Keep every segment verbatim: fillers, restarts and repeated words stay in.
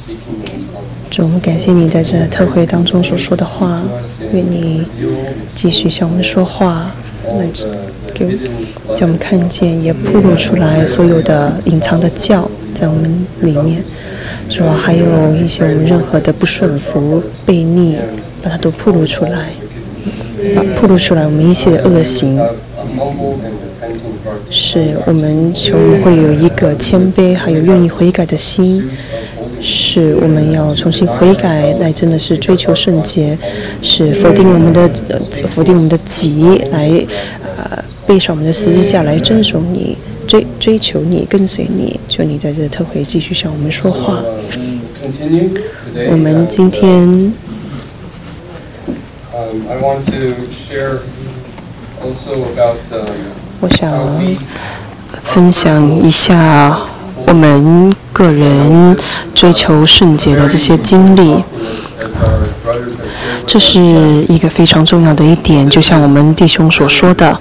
主，我们感谢你在这特会当中所说的话，愿你继续向我们说话，来给叫我们看见，也暴露出来所有的隐藏的教在我们里面。主啊，还有一些我们任何的不顺服、悖逆，把它都暴露出来，把暴露出来我们一切的恶行。是我们求我们会有一个谦卑，还有愿意悔改的心。是我们要重新悔改，来真的是追求圣洁，是否定我们的、呃、否定我们的己，来呃背上我们的十字架来遵守你，追追求你，跟随你。求你在这特会继续向我们说话。我们今天，我想分享一下我们个人追求圣洁的这些经历，这是一个非常重要的一点。就像我们弟兄所说的，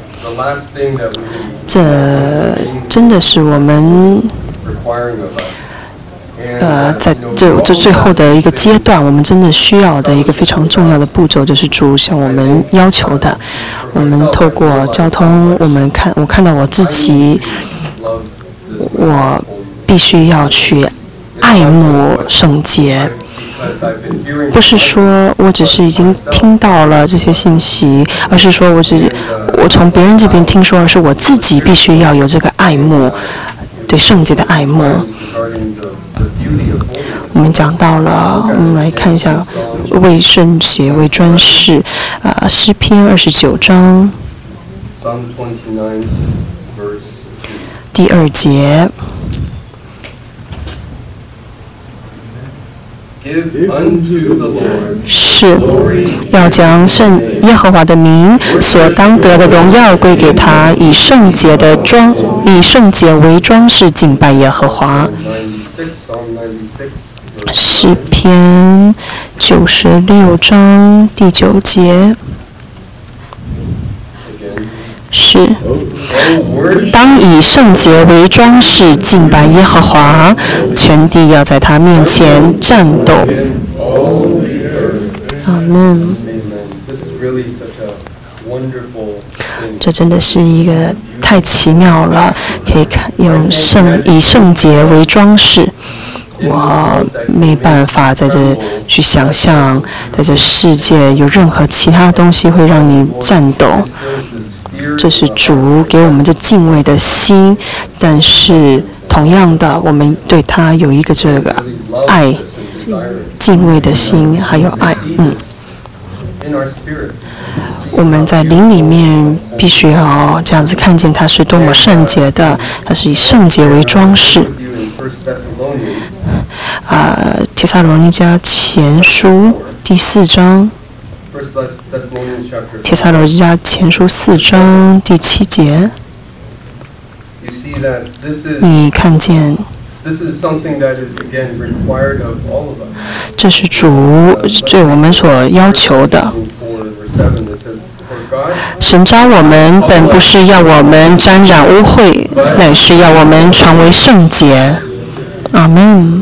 这真的是我们呃在这这最后的一个阶段，我们真的需要的一个非常重要的步骤，就是主向我们要求的。我们透过交通，我们看我看到我自己，我必须要去爱慕圣洁，不是说我只是已经听到了这些信息，而是说我只我从别人这边听说，而是我自己必须要有这个爱慕，对圣洁的爱慕。我们讲到了，我们来看一下为圣洁为专事，啊、呃，诗篇二十九章第二节。是要将圣耶和华的名所当得的荣耀归给他，以圣洁的装，以圣洁为装饰敬拜耶和华。诗篇九十六章第九节。是，当以圣洁为装饰敬拜耶和华，全地要在他面前战斗。阿们。这真的是一个太奇妙了，可以看用圣以圣洁为装饰。我没办法在这去想象，在这世界有任何其他东西会让你战斗。这是主给我们这敬畏的心，但是同样的，我们对他有一个这个爱、敬畏的心，还有爱。嗯，我们在灵里面必须要这样子看见他是多么圣洁的，他是以圣洁为装饰。啊、呃，帖撒罗尼迦前书第四章。帖撒罗尼迦前书四章第七节，你看见，这是主对我们所要求的。神召我们本不是要我们沾染污秽，乃是要我们成为圣洁。阿们。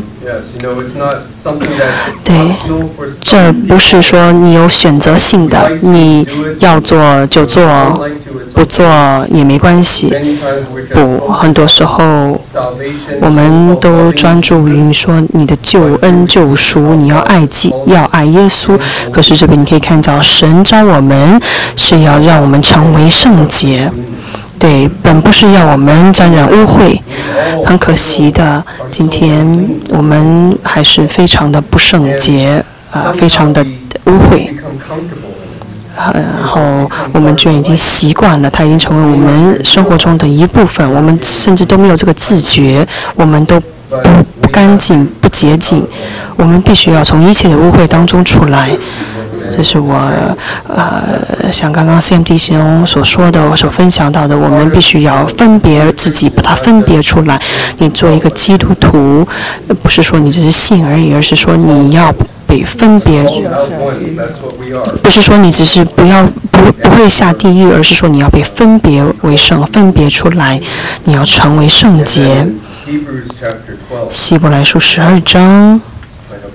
对，这不是说你有选择性的，你要做就做，不做也没关系。不，很多时候我们都专注于说你的救恩救赎，你要爱己，要爱耶稣。可是这边你可以看到，神召我们是要让我们成为圣洁。对，本不是要我们沾染污秽，很可惜的，今天我们还是非常的不圣洁，啊、呃，非常的污秽。呃、然后我们居然已经习惯了，它已经成为我们生活中的一部分，我们甚至都没有这个自觉，我们都不不干净、不洁净，我们必须要从一切的污秽当中出来。这是我呃像刚刚 C M 弟兄所说的，我所分享到的，我们必须要分别自己，把它分别出来。你做一个基督徒，不是说你只是信而已，而是说你要被分别，不是说你只是不要不不会下地狱，而是说你要被分别为圣，分别出来，你要成为圣洁。希伯来书十二章。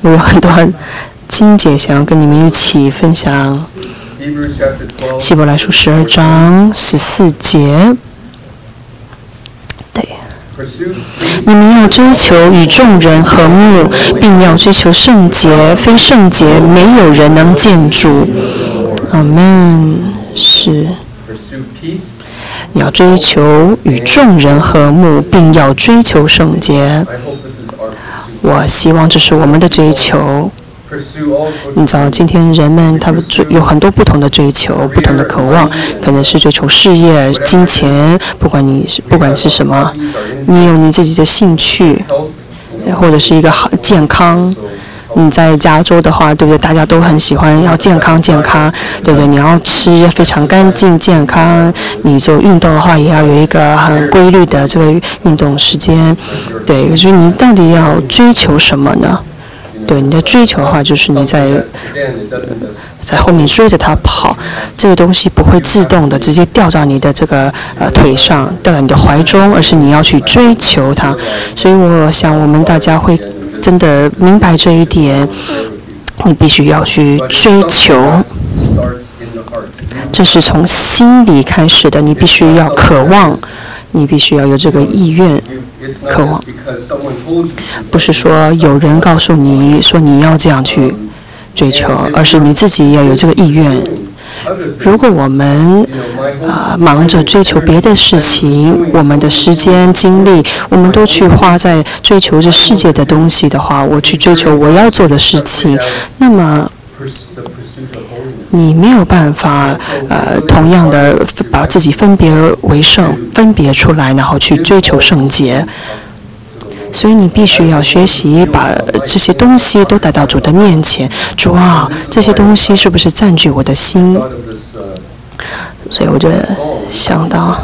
我有很多经节想要跟你们一起分享。希伯来书十二章十四节，对，你们要追求与众人和睦，并要追求圣洁，非圣洁没有人能见主。阿们。是。你要追求与众人和睦，并要追求圣洁。我希望这是我们的追求。你知道，今天人们他们追有很多不同的追求，不同的渴望，可能是追求事业、金钱，不管你是不管是什么，你有你自己的兴趣，或者是一个好健康。你在加州的话，对不对？大家都很喜欢要健康健康，对不对？你要吃非常干净健康，你就运动的话，也要有一个很规律的这个运动时间，对。所以你到底要追求什么呢？对，你的追求的话，就是你在在后面追着他跑，这个东西不会自动的直接掉到你的这个呃腿上，掉到你的怀中，而是你要去追求它。所以我想，我们大家会真的明白这一点，你必须要去追求，这是从心里开始的，你必须要渴望，你必须要有这个意愿。渴望，不是说有人告诉你说你要这样去追求，而是你自己要有这个意愿。如果我们啊、呃、忙着追求别的事情，我们的时间精力我们都去花在追求这世界的东西的话，我去追求我要做的事情，那么你没有办法呃同样的把自己分别为圣，分别出来，然后去追求圣洁。所以你必须要学习把这些东西都带到主的面前。主啊，这些东西是不是占据我的心？所以我就想到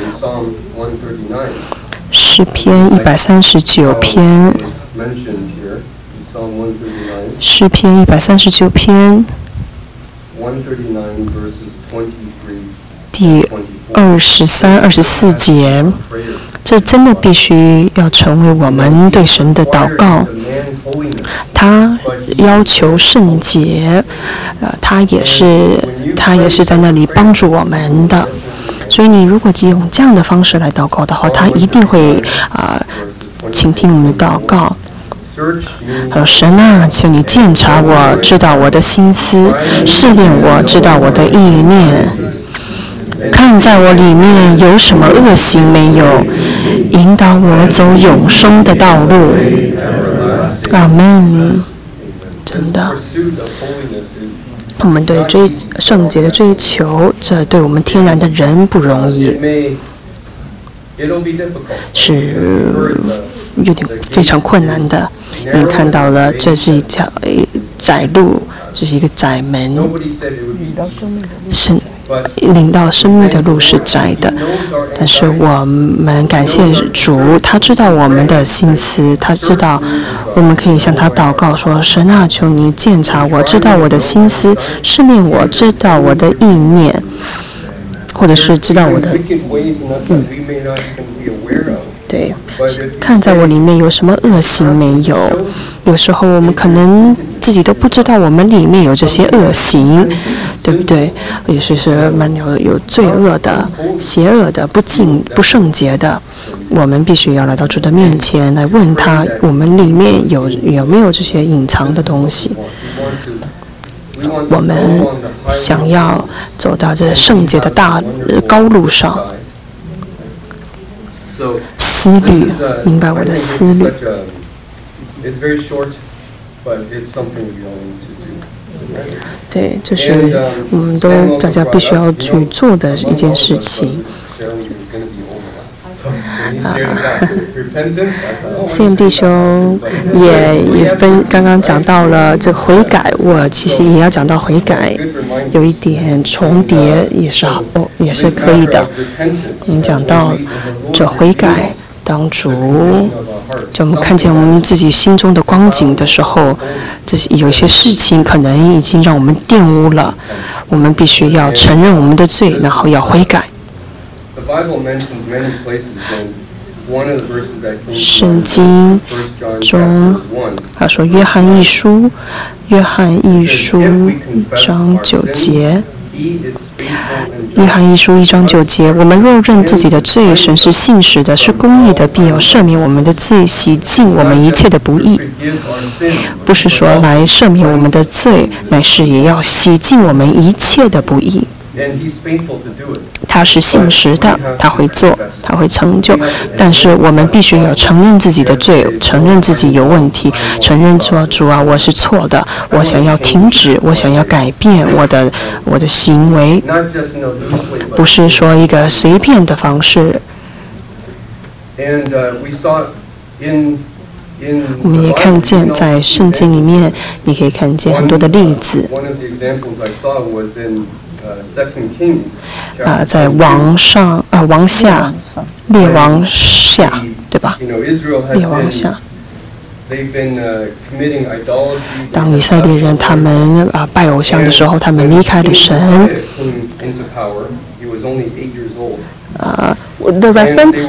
诗篇一百三十九篇，诗篇一百三十九篇第二十三、二十四节。这真的必须要成为我们对神的祷告。他要求圣洁，呃，他也是他也是在那里帮助我们的。所以你如果用这样的方式来祷告的话，他一定会啊、呃、倾听我们的祷告。他说：“神啊，求你鉴察我，知道我的心思，试炼我，知道我的意念。看在我里面有什么恶行没有，引导我走永生的道路。”阿们。真的，我们对追圣洁的追求，这对我们天然的人不容易，是有点非常困难的。因为看到了，这是一条窄路，这是一个窄门，生领到生命的路是窄的。但是我们感谢主，他知道我们的心思，他知道我们可以向他祷告说：“神啊，求你鉴察我，知道我的心思，试炼我，知道我的意念，或者是知道我的嗯。”对，看在我里面有什么恶行没有？有时候我们可能自己都不知道我们里面有这些恶行，对不对？也是是蛮有有罪恶的、邪恶的、不敬、不圣洁的。我们必须要来到主的面前来问他，我们里面有有没有这些隐藏的东西？我们想要走到这圣洁的大高路上。思虑，明白我的思虑。对，这是我们都大家必须要去做的一件事情。啊，谢弟兄也也分刚刚讲到了这个悔改，我其实也要讲到悔改，有一点重叠也是好，也是可以的。您讲到这悔改，当主就我们看见我们自己心中的光景的时候，这有些事情可能已经让我们玷污了，我们必须要承认我们的罪，然后要悔改。 圣经中他说约翰一书，约翰一书一章九节。约翰一书一章九节，我们若认自己的罪，神是信实的，是公义的，必有赦免我们的罪，洗净我们一切的不义。不是说来赦免我们的罪，乃是也要洗净我们一切的不义。他是信实的，他会做，他会成就。但是我们必须要承认自己的罪，承认自己有问题，承认说主啊，我是错的，我想要停止，我想要改变我的我的行为，不是说一个随便的方式。我们也看见在圣经里面，你可以看见很多的例子。啊、呃，在王上啊、呃、王下，列王下，对吧？列王下。当以色列人他们啊、呃、拜偶像的时候，他们离开了神。呃 ，the reference。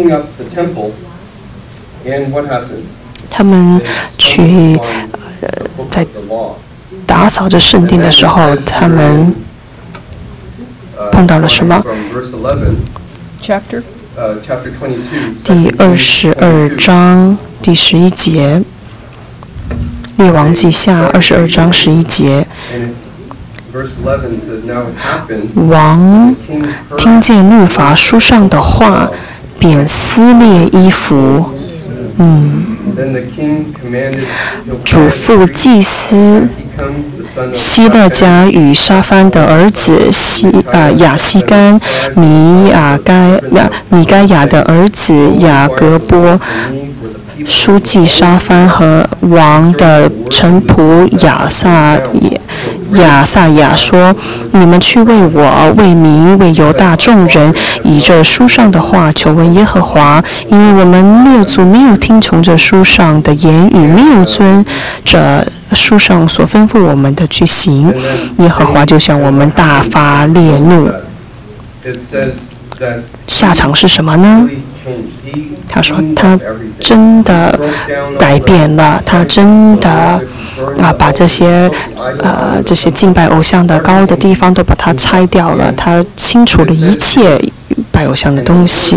他们去呃在打扫着圣殿的时候，他们碰到了什么？第二十二章第十一节，列王记下二十二章十一节。王听见律法书上的话，便撕裂衣服。嗯，嘱咐祭司希勒家与沙番的儿子西啊亚西干、米亚该米该亚的儿子雅各波、书记沙番和王的臣仆亚撒亚撒亚说：“你们去为我、为民、为犹大众人，以这书上的话求问耶和华，因为我们列祖没有听从这书上的言语，没有遵着书上所吩咐我们的去行，耶和华就向我们大发烈怒。下场是什么呢？”他说他真的改变了，他真的啊把这些呃这些敬拜偶像的高的地方都把它拆掉了，他清除了一切拜偶像的东西。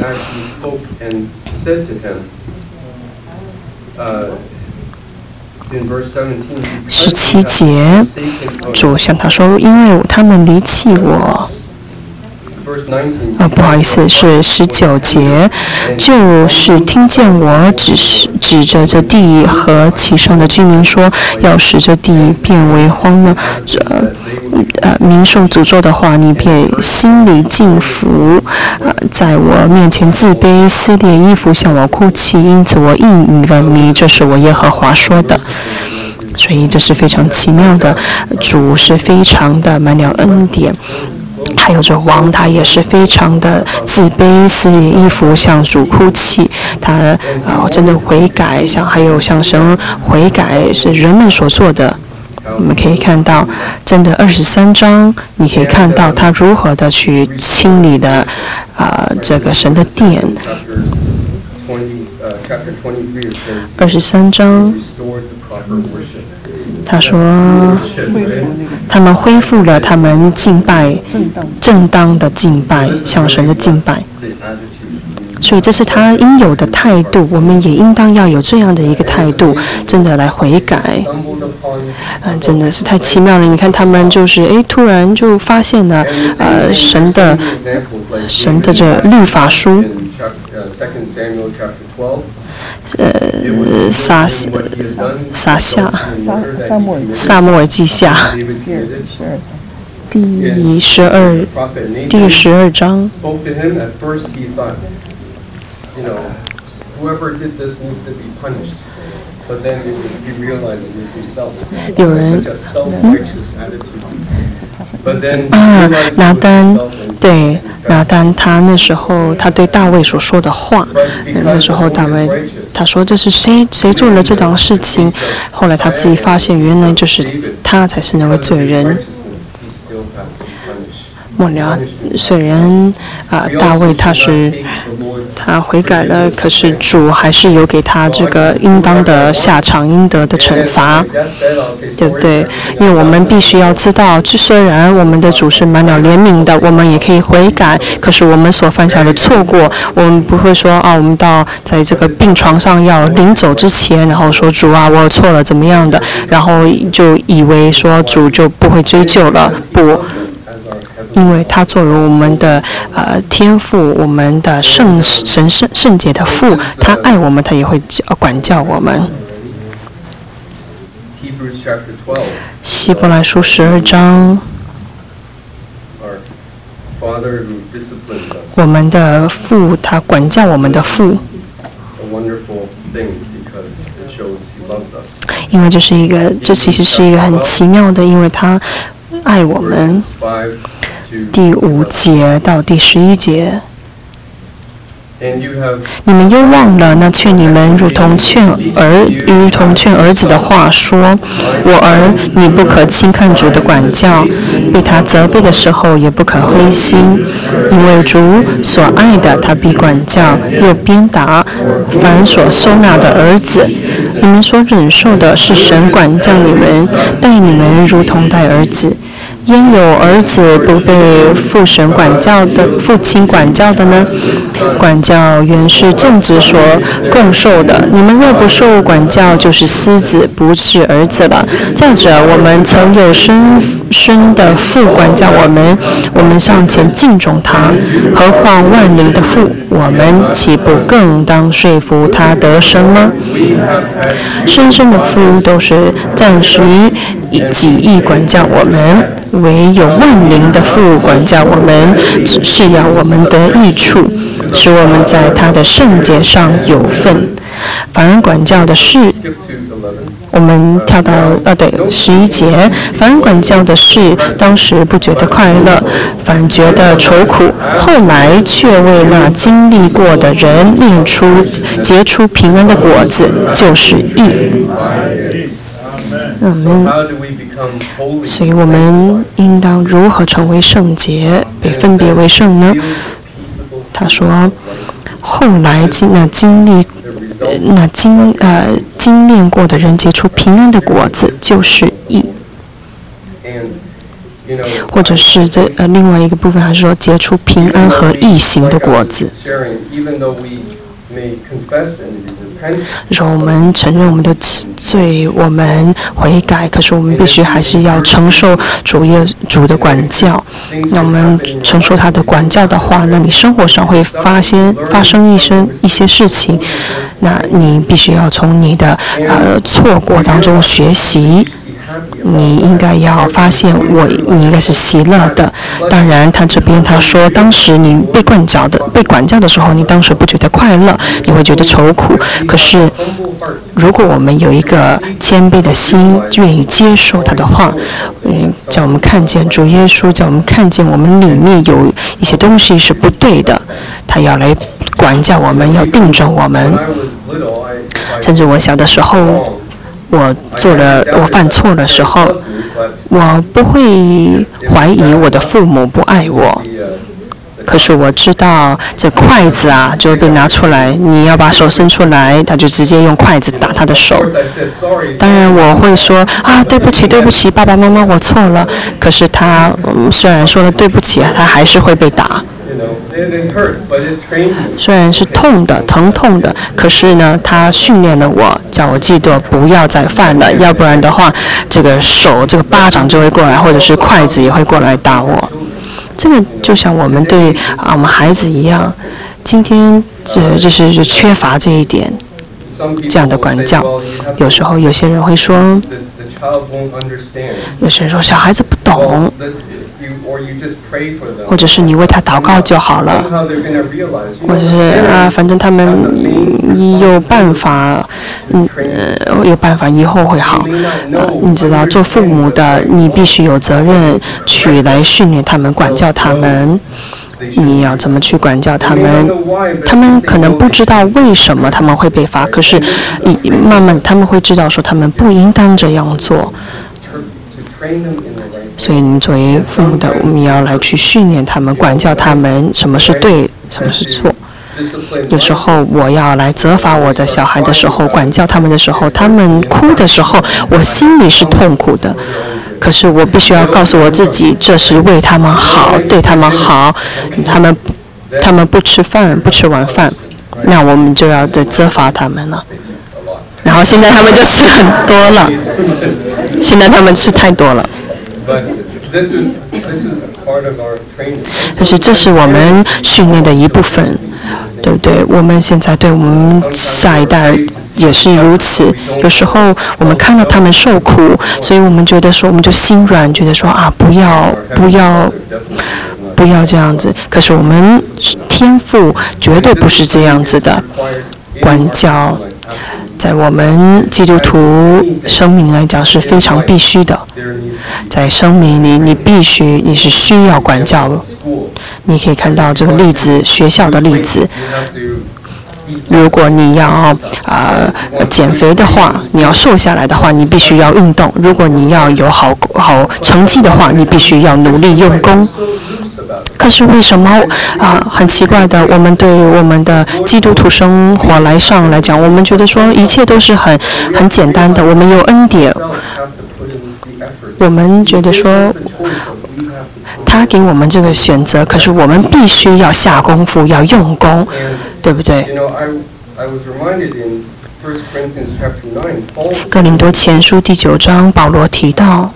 十七节，主向他说：“因为他们离弃我。”啊，不好意思，是十九节，就是听见我指是指着这地和其上的居民说，要使这地变为荒呢，这呃民受诅咒的话，你便心里敬服，呃，在我面前自卑，撕裂衣服向我哭泣，因此我应允了你，这是我耶和华说的。所以这是非常奇妙的，主是非常的满了恩典。还有这王，他也是非常的自卑，撕裂衣服向主哭泣。他啊、呃，真的悔改，像还有向神悔改是人们所做的。我们可以看到，真的二十三章，你可以看到他如何的去清理的啊、呃、这个神的殿。二十三章。他说，他们恢复了他们敬拜正当的敬拜，向神的敬拜。所以这是他应有的态度，我们也应当要有这样的一个态度，真的来悔改。嗯，真的是太奇妙了！你看他们就是哎，突然就发现了呃神的神的这律法书。呃，撒撒下，撒母耳记下，第十二，第十二章。有人，嗯，啊，拿单，对，拿单，他那时候他对大卫所说的话，那时候大卫他说这是谁谁做了这档事情，后来他自己发现原来就是他才是那位罪人。 末了，虽然啊、呃、大卫他是他悔改了，可是主还是有给他这个应当的下场、应得的惩罚，对不对？因为我们必须要知道，这虽然我们的主是满了怜悯的，我们也可以悔改，可是我们所犯下的错过，我们不会说啊，我们到在这个病床上要临走之前，然后说主啊，我错了怎么样的，然后就以为说主就不会追究了，不。因为他作为我们的呃天父，我们的圣神圣圣洁的父，他爱我们，他也会管教我们。希伯来书十二章，我们的父，他管教我们的父。因为这是一个，这其实是一个很奇妙的，因为他爱我们。第五节到第十一节，你们又忘了那劝你们如同劝儿如同劝儿子的话说：我儿，你不可轻看主的管教，被他责备的时候也不可灰心，因为主所爱的，他必管教，又鞭打凡所收纳的儿子。你们所忍受的是神管教你们，待你们如同待儿子。焉有儿子不被父神管教的，父亲管教的呢？管教原是众子所共受的。你们若不受管教，就是私子，不是儿子了。再者，我们曾有生生的父管教我们，我们尚且敬重他，何况万灵的父？我们岂不更当说服他得生吗？生生的父都是暂时以己意管教我们。唯有万灵的父管教我们，只是要我们得益处，使我们在他的圣洁上有份。凡人管教的事，我们跳到呃对十一节，凡人管教的事，当时不觉得快乐，反觉得愁苦，后来却为那经历过的人练出结出平安的果子，就是义。嗯，所以我们应当如何成为圣洁，被分别为圣呢？他说，后来经那经历、呃、那经呃经验过的人结出平安的果子，就是义。或者是这呃另外一个部分，还是说结出平安和义行的果子。说我们承认我们的罪，我们悔改，可是我们必须还是要承受主耶主的管教。那我们承受他的管教的话，那你生活上会发现发生一生一些事情，那你必须要从你的呃错过当中学习。你应该要发现我，你应该是喜乐的。当然，他这边他说，当时你被管教的、被管教的时候，你当时不觉得快乐，你会觉得愁苦。可是，如果我们有一个谦卑的心，愿意接受他的话，嗯，叫我们看见主耶稣，叫我们看见我们里面有一些东西是不对的，他要来管教我们，要订正我们。甚至我小的时候。我做了，我犯错的时候，我不会怀疑我的父母不爱我。可是我知道这筷子啊，就会被拿出来，你要把手伸出来，他就直接用筷子打他的手。当然我会说啊，对不起，对不起，爸爸妈妈，我错了。可是他、嗯、虽然说了对不起，他还是会被打。虽然是痛的、疼痛的，可是呢，他训练了我，叫我记得不要再犯了，要不然的话，这个手、这个巴掌就会过来，或者是筷子也会过来打我。这个就像我们对啊我们孩子一样，今天这就是就缺乏这一点，这样的管教。有时候有些人会说，有些人说小孩子不懂。或者是你为他祷告就好了，或者是啊，反正他们有办法，嗯呃，有办法以后会好。呃，你知道，做父母的你必须有责任去来训练他们、管教他们。你要怎么去管教他们？他们可能不知道为什么他们会被罚，可是慢慢他们会知道说他们不应当这样做。 所以，你作为父母的，我们要来去训练他们，管教他们，什么是对，什么是错。有时候我要来责罚我的小孩的时候，管教他们的时候，他们哭的时候，我心里是痛苦的。可是我必须要告诉我自己，这是为他们好，对他们好。他们他们不吃饭，不吃晚饭，那我们就要再责罚他们了。然后现在他们就吃很多了，现在他们吃太多了。可是这是我们训练的一部分，对不对？我们现在对我们下一代也是如此。有时候我们看到他们受苦，所以我们觉得说，我们就心软，觉得说啊，不要，不要，不要这样子。可是我们天父绝对不是这样子的，管教。在我们基督徒生命来讲是非常必须的，在生命里你必须你是需要管教的。你可以看到这个例子，学校的例子。如果你要啊、呃、减肥的话，你要瘦下来的话，你必须要运动；如果你要有好好成绩的话，你必须要努力用功。可是为什么啊、呃？很奇怪的，我们对我们的基督徒生活来上来讲，我们觉得说一切都是很很简单的，我们有恩典，我们觉得说他给我们这个选择，可是我们必须要下功夫，要用功，对不对？哥林多前书第九章，保罗提到。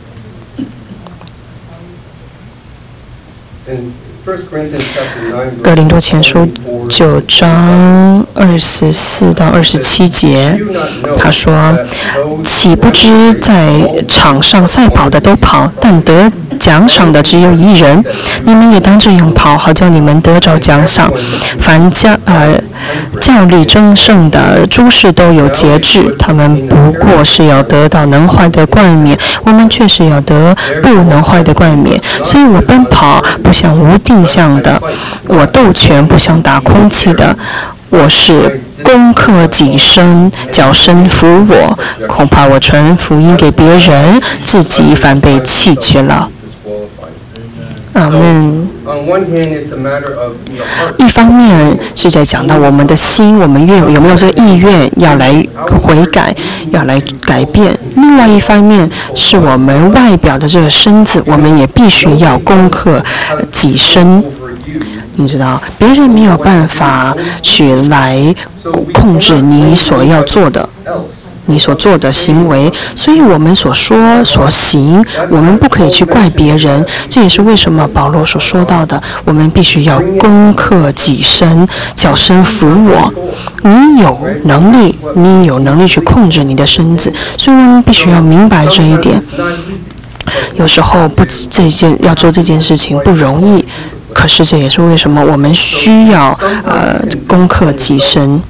哥林多前书九章二十四到二十七节，他说：“岂不知在场上赛跑的都跑，但得奖赏的只有一人。你们也当这样跑，好叫你们得着奖赏。凡教呃教力争胜的诸事都有节制，他们不过是要得到能坏的冠冕，我们却是要得不能坏的冠冕。所以我奔跑不像无定向的，我斗拳不像打空气的。我是攻克己身，叫身服我。恐怕我传福音给别人，自己反被弃绝了。”阿们。一方面是在讲到我们的心，我们愿有没有这个意愿要来悔改，要来改变；另外一方面是我们外表的这个身子，我们也必须要攻克己身。你知道，别人没有办法去来控制你所要做的。你所做的行为，所以我们所说所行，我们不可以去怪别人。这也是为什么保罗所说到的，我们必须要攻克己身，叫身服我。你有能力，你有能力去控制你的身子，所以我们必须要明白这一点。有时候不这件要做这件事情不容易，可是这也是为什么我们需要呃攻克己身。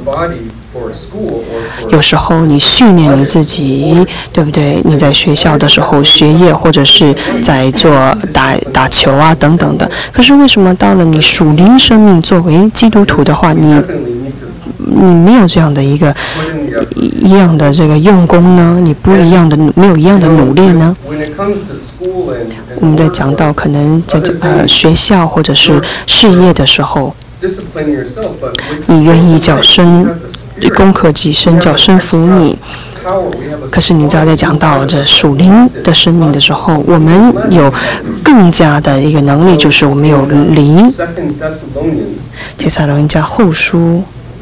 有时候你训练你自己，对不对？你在学校的时候学业，或者是在做打打球啊等等的。可是为什么到了你属灵生命作为基督徒的话，你你没有这样的一个一样的这个用功呢？你不一样的没有一样的努力呢？我们在讲到可能在呃学校或者是事业的时候，你愿意叫身攻克己身，叫身服你。可是你知道，在讲到这属灵的生命的时候，我们有更加的一个能力，就是我们有灵。帖撒罗尼迦后书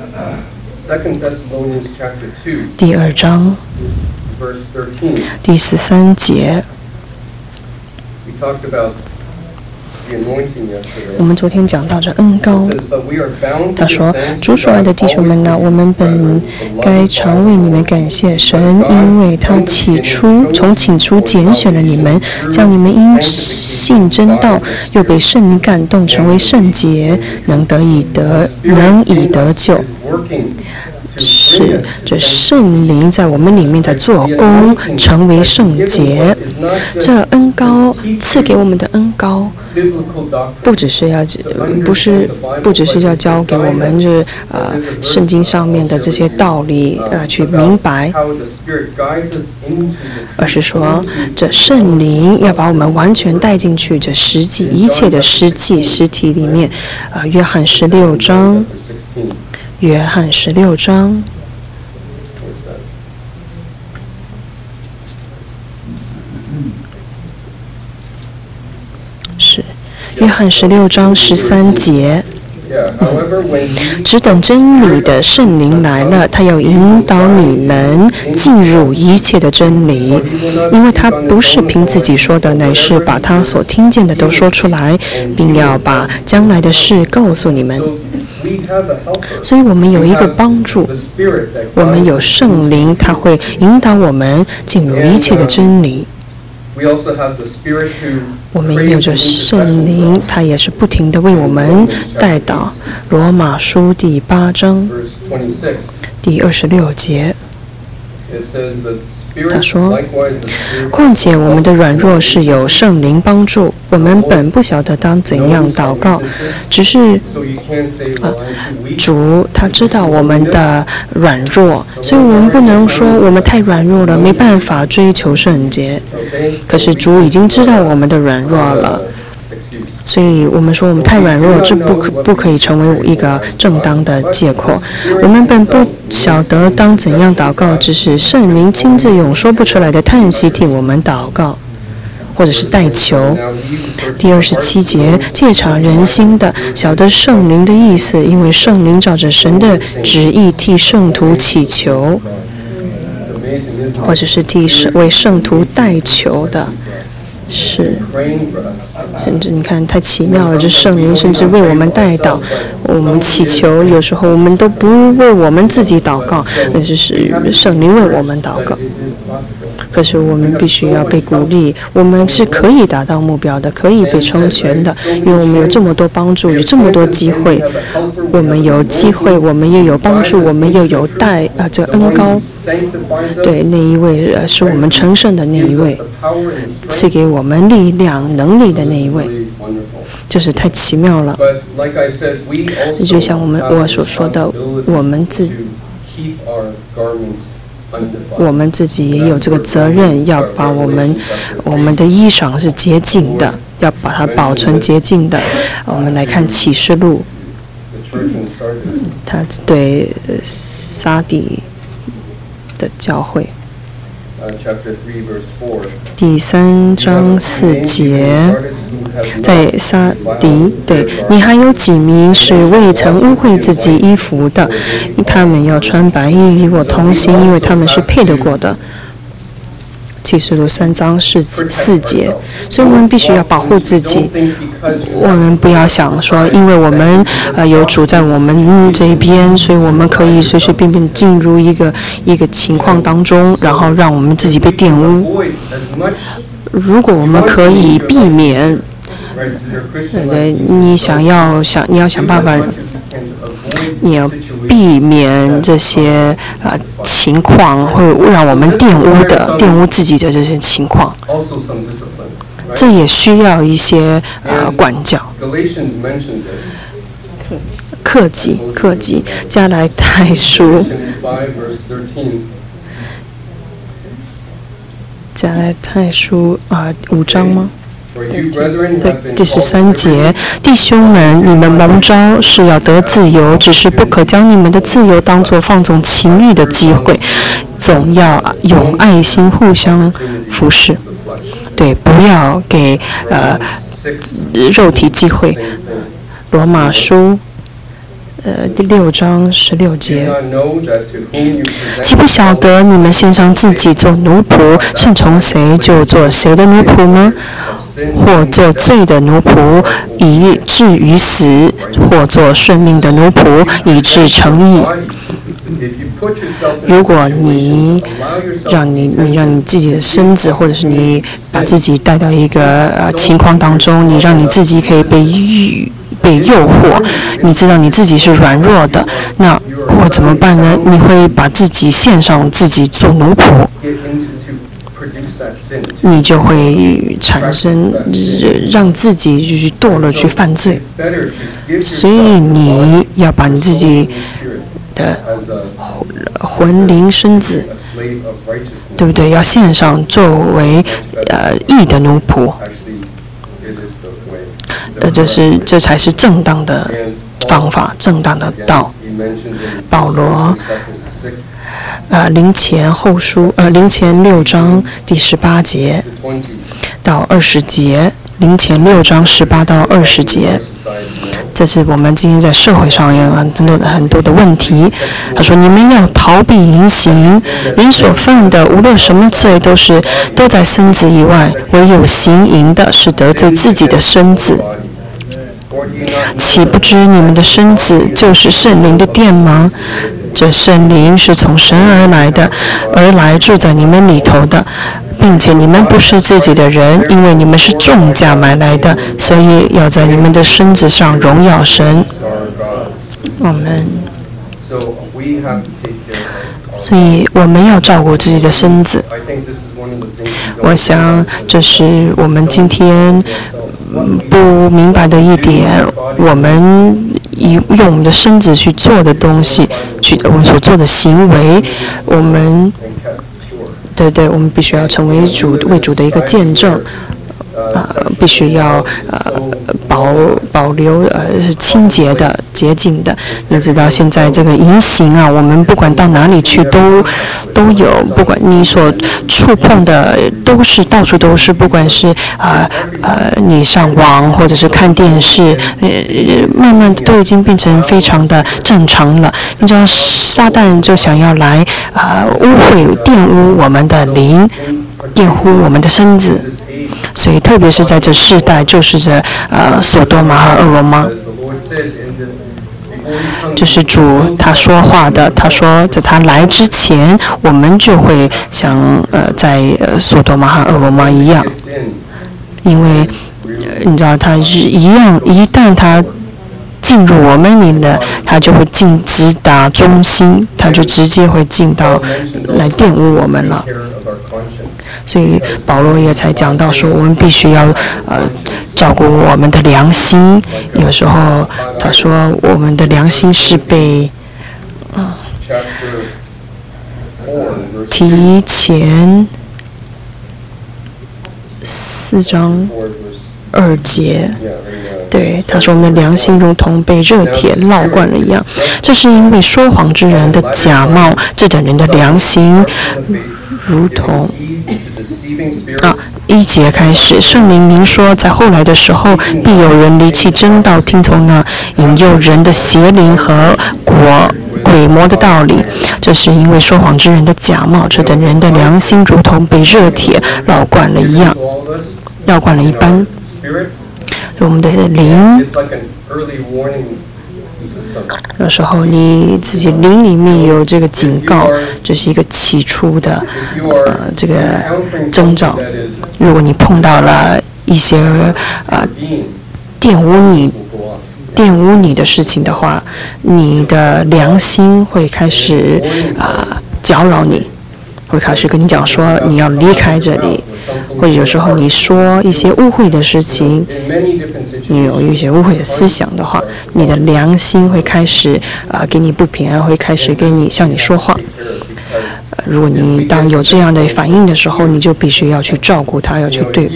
第二章第十三节。我们昨天讲到这恩膏，他说：“主所爱的弟兄们呐、啊，我们本该常为你们感谢神，因为他起初从起初拣选了你们，叫你们因信真道，又被圣灵感动，成为圣洁，能得以得能以得救。” 是这圣灵在我们里面在做工，成为圣洁。这恩膏赐给我们的恩膏，不只是要不是不只是要教给我们就是呃圣经上面的这些道理呃去明白，而是说这圣灵要把我们完全带进去这实际一切的实际实体里面。呃，约翰十六章，约翰十六章。是，约翰十六章十三节。只等真理的圣灵来了，他要引导你们进入一切的真理，因为他不是凭自己说的，乃是把他所听见的都说出来，并要把将来的事告诉你们。所以我们有一个帮助，我们有圣灵，他会引导我们进入一切的真理。我们也有着圣灵，他也是不停地为我们带导。罗马书第八章第二十六节，他说：况且我们的软弱是有圣灵帮助，我们本不晓得当怎样祷告，只是呃主他知道我们的软弱，所以我们不能说我们太软弱了，没办法追求圣洁。可是主已经知道我们的软弱了，所以我们说我们太软弱，这不可不可以成为一个正当的借口。我们本不晓得当怎样祷告，只是圣灵亲自用说不出来的叹息替我们祷告，或者是代求。第二十七节，借察人心的，晓得圣灵的意思，因为圣灵照着神的旨意替圣徒祈求，或者是替为圣徒代求的。是，甚至你看太奇妙了，这圣灵甚至为我们代祷，我们祈求，有时候我们都不为我们自己祷告，那就是圣灵为我们祷告。可是我们必须要被鼓励，我们是可以达到目标的，可以被成全的，因为我们有这么多帮助，有这么多机会，我们有机会，我们也有帮助，我们又有带啊这个恩膏。对，那一位呃是我们成圣的那一位，赐给我们力量能力的那一位，就是太奇妙了。就像我们我所说的，我们自我们自己也有这个责任，要把我们我们的衣裳是洁净的，要把它保存洁净的。我们来看启示录，他对撒底的教会，第三章四节，在撒底，对你还有几名是未曾污秽自己衣服的，他们要穿白衣与我同行，因为他们是配得过的。启示录三章四四节，所以我们必须要保护自己。我们不要想说，因为我们呃有主在我们这一边，所以我们可以随随便便进入一个一个情况当中，然后让我们自己被玷污。如果我们可以避免，对，你想要想你要想办法，你要避免这些呃情况会让我们玷污的、玷污自己的这些情况。这也需要一些呃管教。克己，克己。加来太书，加来太书啊、呃、五章吗？在第十三节，弟兄们，你们蒙召是要得自由，只是不可将你们的自由当作放纵情欲的机会，总要用爱心互相服侍。对，不要给呃肉体机会。罗马书呃第六章十六节，岂不晓得你们献上自己做奴仆，顺从谁就做谁的奴仆吗？或做罪的奴仆，以至于死；或做顺命的奴仆，以致成义。如果你让你你让你自己的身子，或者是你把自己带到一个呃情况当中，你让你自己可以被被诱惑，你知道你自己是软弱的，那会怎么办呢？你会把自己献上，自己做奴仆，你就会产生让自己去堕落去犯罪。所以你要把你自己的魂灵身子，对不对？要献上作为呃义的奴仆。呃，这是这才是正当的方法，正当的道。保罗，呃，林前后书，呃，林前六章第十八节到二十节，林前六章十八到二十节。这是我们今天在社会上有很多的很多的问题。他说：“你们要逃避淫行，人所犯的无论什么罪，都是都在身子以外，唯有行淫的，是得罪自己的身子。岂不知你们的身子就是圣灵的殿吗？这圣灵是从神而来的，而来住在你们里头的。”并且你们不是自己的人，因为你们是重价买来的，所以要在你们的身子上荣耀神。我们，所以我们要照顾自己的身子。我想这是我们今天不明白的一点，我们用我们的身子去做的东西，去我们所做的行为，我们。对对，我们必须要成为主为主的一个见证，啊、呃，必须要呃保保留呃是清洁的、洁净的。你知道现在这个淫行啊，我们不管到哪里去都都有，不管你所触碰的都是到处都是，不管是啊 呃, 呃你上网或者是看电视，呃慢慢都已经变成非常的正常了。你知道撒旦就想要来啊、呃、污秽、玷污我们的灵，玷污我们的身子。所以，特别是在这世代，就是这呃，索多玛和俄罗玛，这是主他说话的。他说，在他来之前，我们就会像呃，在呃索多玛和俄罗玛一样，因为、呃、你知道，他是一样，一旦他进入我们里了，他就会进直达中心，他就直接会进到来玷污我们了。所以保罗也才讲到说，我们必须要呃照顾我们的良心。有时候他说我们的良心是被嗯提前四章二节。对，他说我们的良心如同被热铁烙惯了一样，这是因为说谎之人的假冒，这等人的良心如同啊，一节开始，圣灵明说，在后来的时候，必有人离弃真道，听从那引诱人的邪灵和果鬼魔的道理。这是因为说谎之人的假冒，这等人的良心如同被热铁烙惯了一样，烙惯了一般。我们的灵，有时候你自己灵里面有这个警告，这是一个起初的呃这个征兆。如果你碰到了一些呃玷污你、玷污你的事情的话，你的良心会开始啊、呃、搅扰你，会开始跟你讲说你要离开这里。或者有时候你说一些误会的事情，你有一些误会的思想的话，你的良心会开始啊、呃、给你不平安，会开始跟你向你说话。呃、如果你当有这样的反应的时候，你就必须要去照顾他，要去对。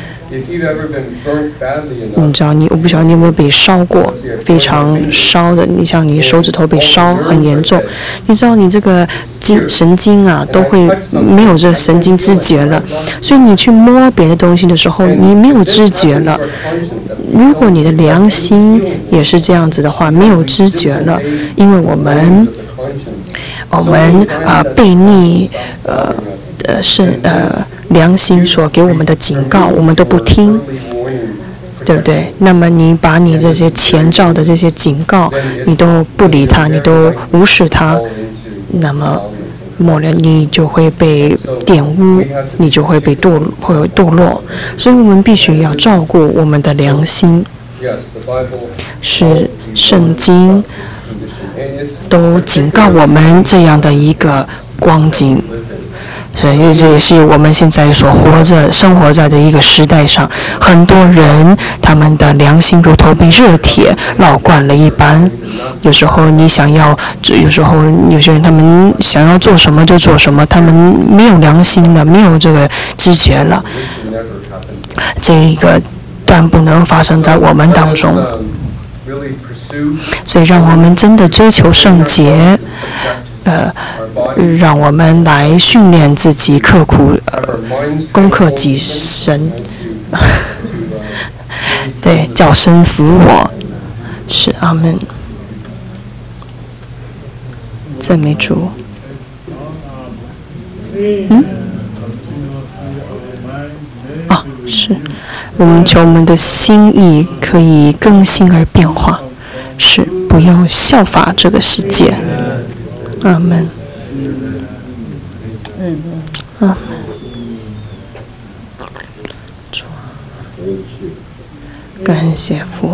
你知道你，我不晓得你有没有被烧过，非常烧的，你像你手指头被烧很严重，你知道你这个经神经啊都会没有这神经知觉了，所以你去摸别的东西的时候，你没有知觉了。如果你的良心也是这样子的话，没有知觉了，因为我们我们啊、呃、背逆呃呃是呃。良心所给我们的警告，我们都不听，对不对？那么你把你这些前兆的这些警告，你都不理他，你都无视他，那么末了你就会被玷污，你就会被堕会堕落。所以我们必须要照顾我们的良心。是圣经都警告我们这样的一个光景。所以这也是我们现在所活着、生活在的一个时代上，很多人他们的良心如同被热铁烙惯了一般。有时候你想要，有时候有些人他们想要做什么就做什么，他们没有良心了，没有这个知觉了。这一个断不能发生在我们当中。所以让我们真的追求圣洁，呃。让我们来训练自己，刻苦、呃、攻克己身。对，叫声服我，是阿门。赞美主。嗯？啊，是，我们求我们的心意可以更新而变化，是不要效法这个世界。阿门。嗯嗯，啊，感谢父。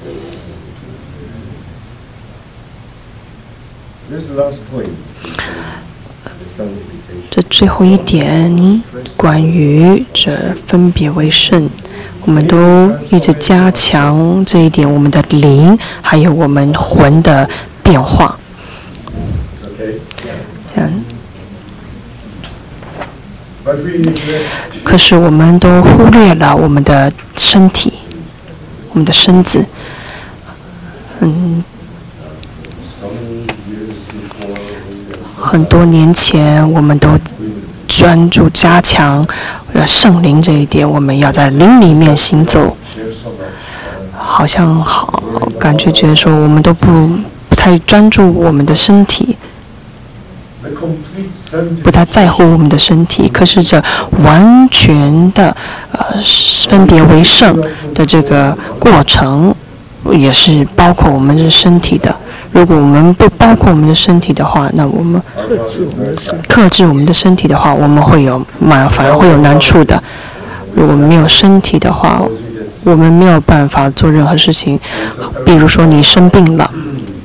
这最后一点，关于这分别为圣，我们都一直加强这一点，我们的灵还有我们魂的变化。像。可是我们都忽略了我们的身体，我们的身子。嗯，很多年前我们都专注加强呃圣灵这一点，我们要在灵里面行走。好像好感觉觉得说我们都不不太专注我们的身体。不太在乎我们的身体，可是这完全的呃分别为圣的这个过程，也是包括我们的身体的。如果我们不包括我们的身体的话，那我们克制我们的身体的话，我们会有麻烦，会有难处的。如果没有身体的话，我们没有办法做任何事情。比如说你生病了。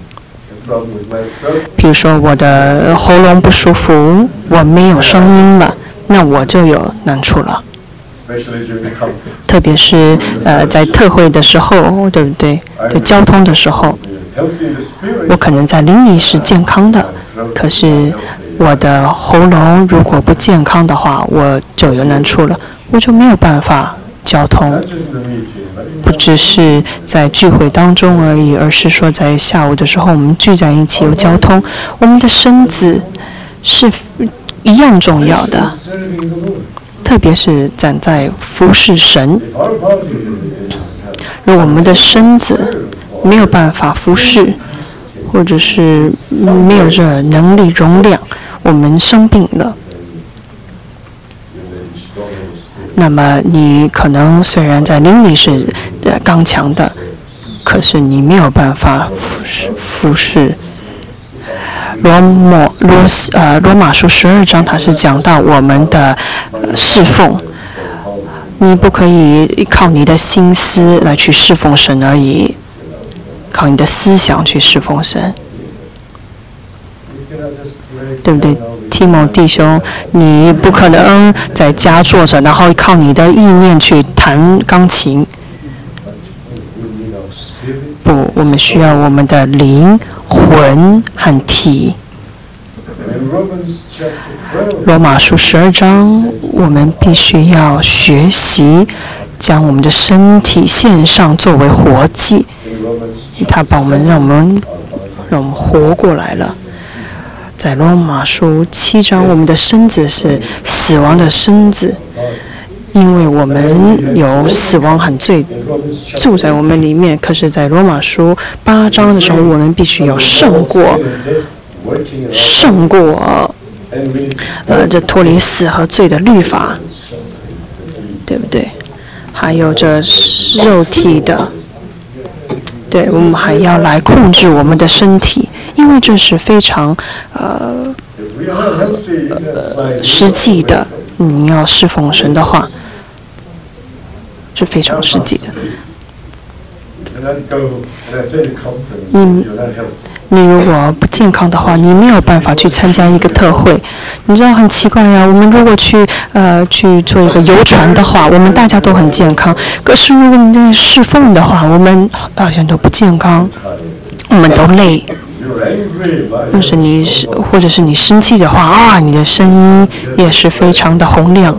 比如说我的喉咙不舒服，我没有声音了，那我就有难处了。特别是呃在特会的时候，对不对？在交通的时候，我可能在灵里是健康的，可是我的喉咙如果不健康的话，我就有难处了，我就没有办法交通。不只是在聚会当中而已，而是说在下午的时候我们聚在一起有交通，我们的身子是一样重要的，特别是站在服侍神。如果我们的身子没有办法服侍，或者是没有这能力容量，我们生病了，那么你可能虽然在灵里是呃刚强的，可是你没有办法服侍服侍。罗摩罗呃罗马书十二章，它是讲到我们的、呃、侍奉，你不可以靠你的心思来去侍奉神而已，靠你的思想去侍奉神，对不对？提摩弟兄，你不可能在家坐着，然后靠你的意念去弹钢琴。不，我们需要我们的灵、魂和体。罗马书十二章，我们必须要学习将我们的身体献上作为活祭。他把我们让我们让我们活过来了。在罗马书七章，我们的身子是死亡的身子，因为我们有死亡和罪住在我们里面。可是，在罗马书八章的时候，我们必须要胜过，胜过，呃，这脱离死和罪的律法，对不对？还有这肉体的，对，我们还要来控制我们的身体。因为这是非常呃呃实际的，你要侍奉神的话，是非常实际的。你你如果不健康的话，你没有办法去参加一个特会。你知道很奇怪呀、啊，我们如果去呃去做一个游船的话，我们大家都很健康。可是如果你在侍奉的话，我们好像都不健康，我们都累。要是你是或者是你生气的话啊，你的声音也是非常的洪亮。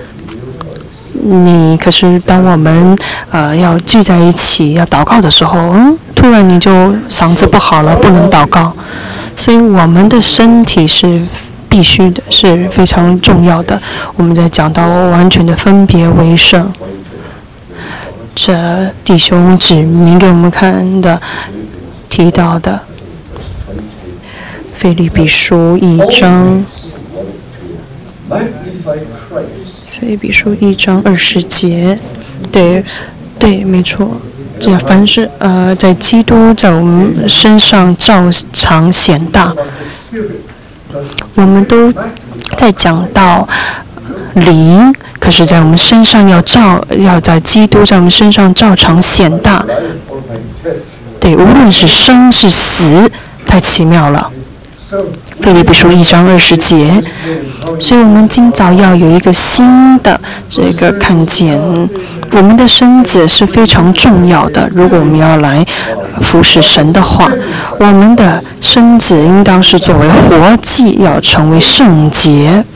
你可是当我们呃要聚在一起要祷告的时候，嗯，突然你就嗓子不好了，不能祷告。所以我们的身体是必须的，是非常重要的。我们在讲到完全的分别为圣，这弟兄指明给我们看的提到的腓立比书一章。腓立比书一章二十节，对，对，没错。这凡是呃，在基督在我们身上照常显大，我们都在讲到灵，可是在我们身上要照，要在基督在我们身上照常显大。对，无论是生是死，太奇妙了。腓立比书一章二十节，所以我们今早要有一个新的这个看见，我们的身子是非常重要的。如果我们要来服侍神的话，我们的身子应当是作为活祭，要成为圣洁。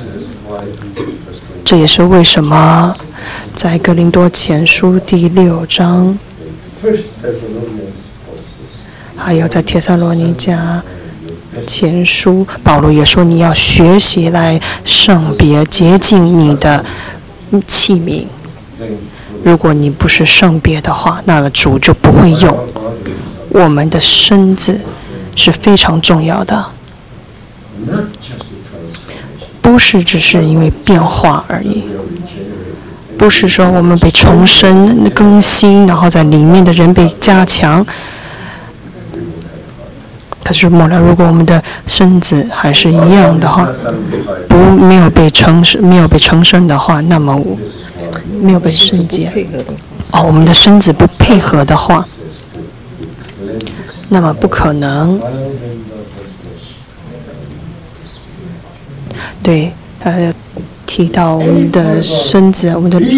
这也是为什么在哥林多前书第六章，还有在帖撒罗尼迦前书，保罗也说你要学习来圣别洁净你的器皿。如果你不是圣别的话，那么主就不会用。我们的身子是非常重要的，不是只是因为变化而已，不是说我们被重生更新，然后在里面的人被加强。可是末了，如果我们的身子还是一样的话，不没有被重生，没有被重生的话，那么没有被圣洁，哦，我们的身子不配合的话，那么不可能。对，他提到我们的身子，我们的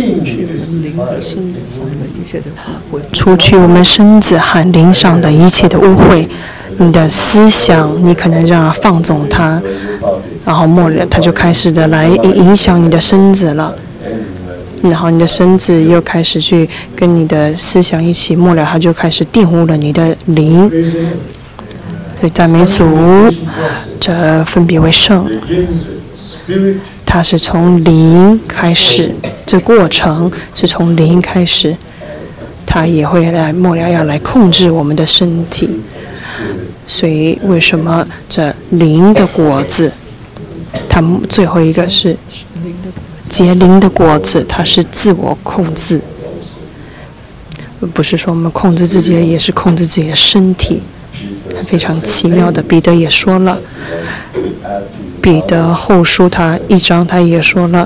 除去我们身子和灵上的一切的污秽。你的思想，你可能让它放纵它，然后末了，它就开始的来影响你的身子了，然后你的身子又开始去跟你的思想一起，末了，它就开始玷污了你的灵。所以赞美主，这分别为圣，它是从灵开始，这过程是从灵开始，它也会来末了要来控制我们的身体。所以为什么这灵的果子，它最后一个是结灵的果子，它是自我控制，不是说我们控制自己，也是控制自己的身体，非常奇妙的。彼得也说了，彼得后书他一章他也说了，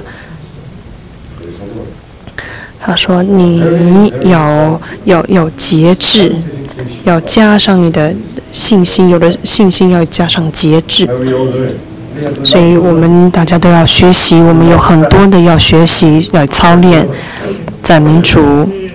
他说你要要要节制，要加上你的信心，有了信心要加上节制。所以我们大家都要学习，我们有很多的要学习来操练。赞美主，